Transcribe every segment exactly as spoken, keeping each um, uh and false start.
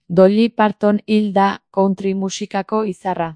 Dolly Parton hil da country musikako izarra.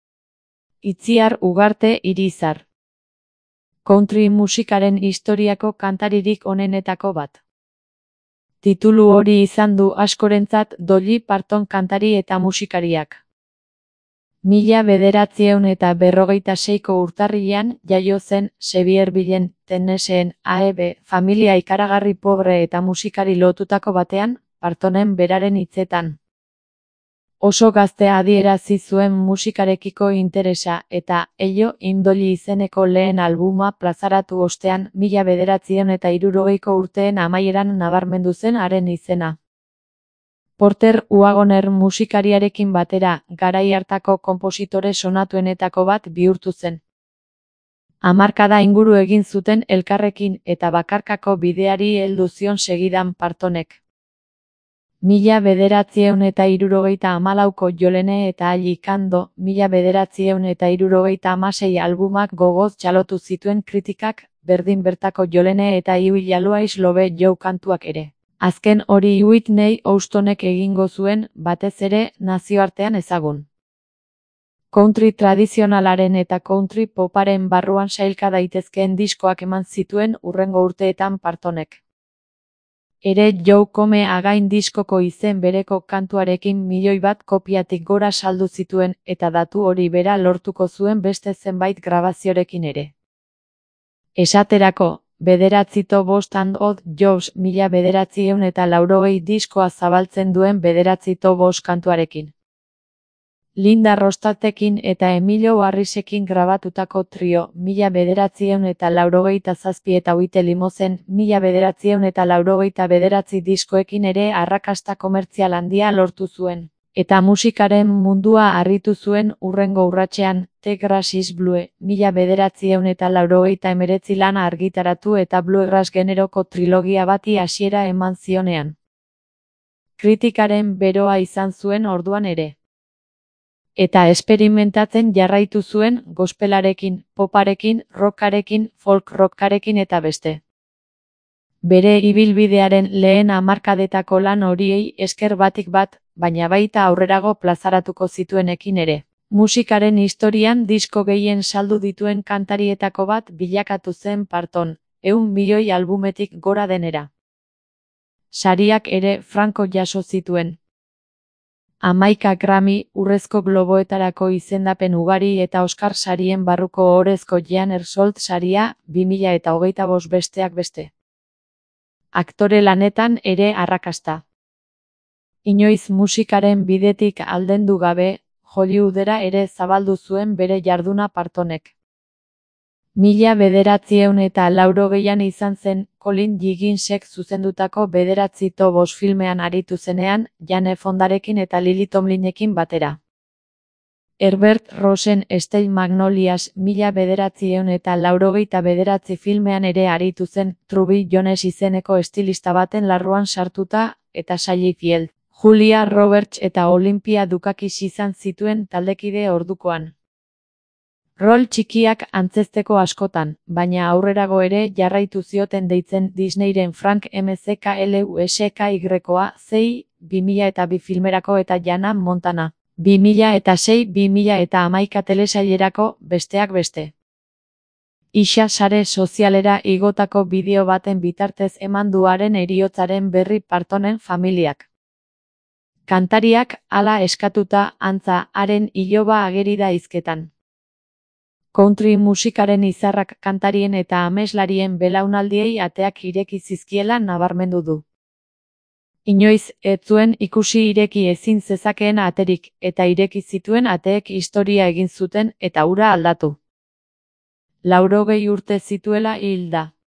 Itziar Ugarte Irizar. Country musikaren historiako kantaririk onenetako bat. Titulu hori izan du askorentzat Dolly Parton kantari eta musikariak. Mila bederatziehun eta berrogeita seiko urtarrilean jaio zen Seviervillen, Tennesseen, A E B, familia ikaragarri pobre eta musikari lotutako batean, Partonen beraren hitzetan. Oso gazte adierazi zuen musikarekiko interesa eta Ello in Dolly izeneko lehen albuma plazaratu ostean mila bederatziehun eta hirurogeiko urteen amaieran nabarmendu zen haren izena. Porter Wagoner musikariarekin batera, garai hartako konpositore sonatuenetako bat bihurtu zen. Hamarkada inguru egin zuten elkarrekin eta bakarkako bideari heldu zion segidan Partonek. Mila bederatziehun eta hirurogeita hamalauko Jolene eta Alli Kando, mila bederatziehun eta hirurogeita hamasei albumak gogoz txalotu zituen kritikak, berdin bertako Jolene eta You Will Always Love You kantuak ere. Azken hori Whitney Houstonek egingo zuen, batez ere, nazioartean ezagun. Country tradizionalaren eta country poparen barruan sailka daitezkeen diskoak eman zituen hurrengo urteetan Partonek. Ere Joe Come Again diskoko izen bereko kantuarekin milioi bat kopiatik gora saldu zituen eta datu hori bera lortuko zuen beste zenbait grabaziorekin ere. Esaterako, Bederatzito bost and odd jobs mila bederatziehun eta laurogei diskoa zabaltzen duen Bederatzito bost kantuarekin. Linda Ronstadtekin eta Emilio Harrisekin grabatutako trio, mila bederatziehun eta laurogeita zazpi eta White Limosen, mila bederatziehun eta laurogeita bederatzi diskoekin ere arrakasta komertzial handia lortu zuen. Eta musikaren mundua harritu zuen hurrengo urratsean, The Grass is Blue, mila bederatziehun eta laurogeita hemeretzi lana argitaratu eta bluegrass generoko trilogia bati hasiera eman zionean. Kritikaren beroa izan zuen orduan ere. Eta esperimentatzen jarraitu zuen gospelarekin, poparekin, rockarekin, folk rockarekin eta beste. Bere ibilbidearen lehen hamarkadetako lan horiei esker batik bat, baina baita aurrerago plazaratuko zituenekin ere. Musikaren historian disko gehien saldu dituen kantarietako bat bilakatu zen Parton, ehun milioi albumetik gora denera. Sariak ere franko jaso zituen. Hamaika Grammy, Urrezko Globoetarako izendapen ugari eta Oscar sarien barruko ohorezko Jean Ersolt saria, bi mila eta hogeita bost besteak beste. Aktore lanetan ere arrakasta. Inoiz musikaren bidetik aldendu gabe, Hollywoodera ere zabaldu zuen bere jarduna Partonek. Mila bederatziehun eta laurogeian izan zen, Colin Higginsek zuzendutako Bederatzito bost filmean aritu zenean, Jane Fondarekin eta Lily Tomlinekin batera. Herbert Rossen Steel Magnolias mila bederatziehun eta laurogeita bederatzi filmean ere aritu zen, Truby Jones izeneko estilista baten larruan sartuta, eta Sally Field, Julia Roberts eta Olympia Dukakis izan zituen taldekide ordukoan. Rol txikiak antzezteko askotan, baina aurrerago ere jarraitu zioten deitzen Disneyren Frank M C K L U S K Y-a zei, bi mila eta bi filmerako eta Jana Montana, bi mila eta sei bi mila eta hamaika telesailerako, besteak beste. Isa sare sozialera igotako bideo baten bitartez eman du haren heriotzaren berri Partonen familiak. Kantariak, hala eskatuta, antza, haren iloba ageri da hizketan. Country musikaren izarrak kantarien eta ameslarien belaunaldiei ateak ireki zizkiela nabarmendu du. Inoiz, ez zuen ikusi ireki ezin zezakeen aterik, eta ireki zituen ateek historia egin zuten eta hura aldatu. Laurogei urte zituela hil da.